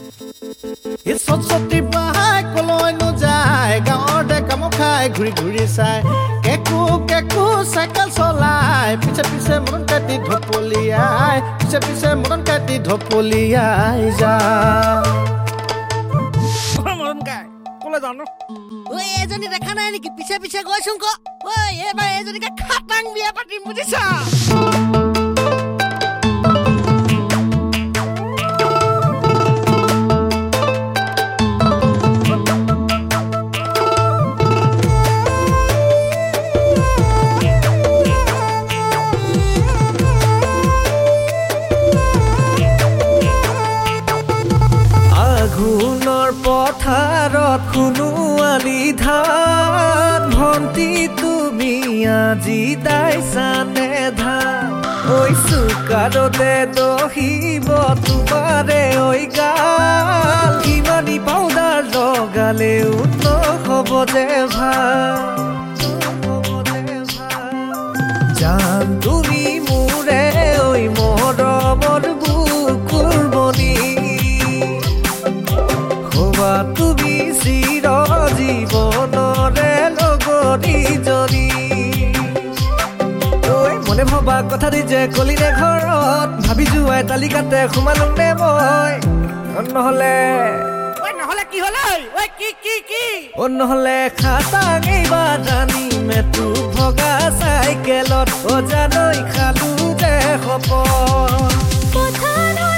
Saraswati Baha'i কলৈ নোযায় গাঁৱৰ ডেকামো খাই ঘূৰি ঘূৰি চাই কেকু কেকু চাইকেল চলাই পিছে পিছে মৰণ কাটি ঢপলিয়াই পিছে পিছে মৰণ কাটি ঢপলিয়াই যায় মৰণ কাই কলৈ জানো ঐ এজনী দেখা নাই নেকি পিছে পিছে গৈছো ক ঐ এবাৰ এজনীকে খাটাং বিয়া পাতিম বুজিছা আঘোণৰ পথাৰত সোণোৱালী ধান ভণ্টি তুমি আজি দাইছানে ধান ঐ চুকাৰতে দহিব তোমাৰে ঐ গাল কিমানি পাউডাৰ লগালেও নহ'ব যে ভাল জান তুমি মোৰে ঐ মৰমৰ বুকুৰ বনি তুমি চিৰ জীৱনৰে লগৰীজনী ঐ মনে ভবা কথা দি যে কলিনে ঘৰত ভাবি যোৱাই তালিকাতে সোমালো নে মই নহ'লে কি হ'ল ঐ কি নহ'লে খাটাং এইবাৰ জানিমে তো ভগা চাইকেলত জানৈ খালো যে সপন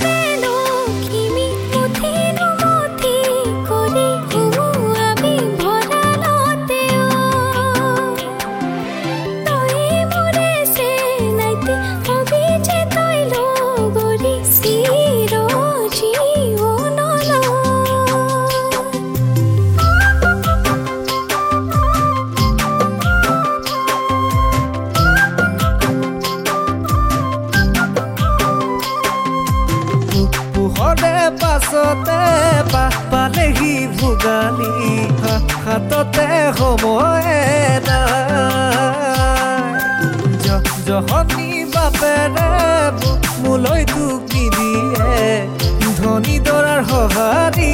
পাছতে পালেহি ভোগালী হাততে সময়ে নাই জহনী বাপেৰে মোলৈ তোক নিদিয়ে ধনী দৰাৰ সঁহাৰি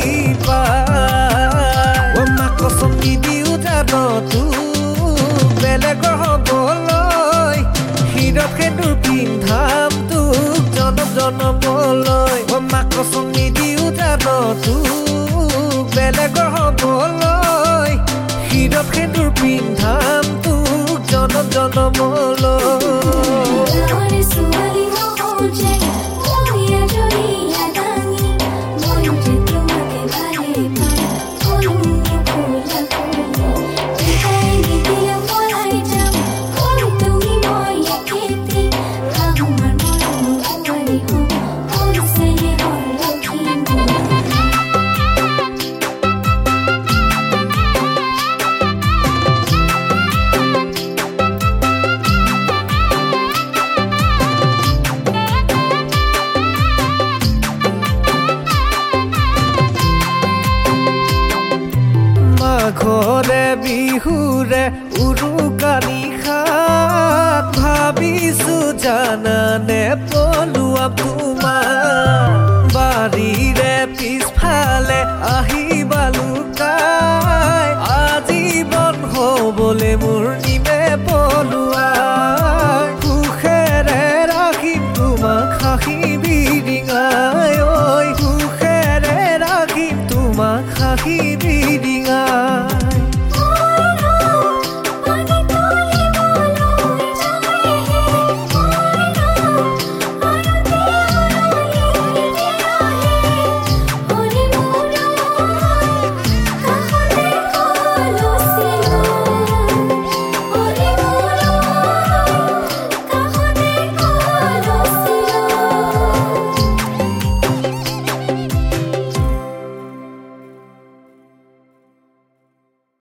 পায় মাক কচম নিদিও জান তোক বেলেগৰ হ'বলৈ শিৰত সেন্দুৰ পিন্ধাম তোক জনম জনমলৈ মাক কচম নিদিও জান তোক বেলেগৰ হ'বলৈ শিৰত সেন্দুৰ পিন্ধাম তোক জনম জনমলৈ ঘৰে বিহুৰে উৰুকা নিশাত ভাবিছো জানানে পলুৱাম তোমাৰ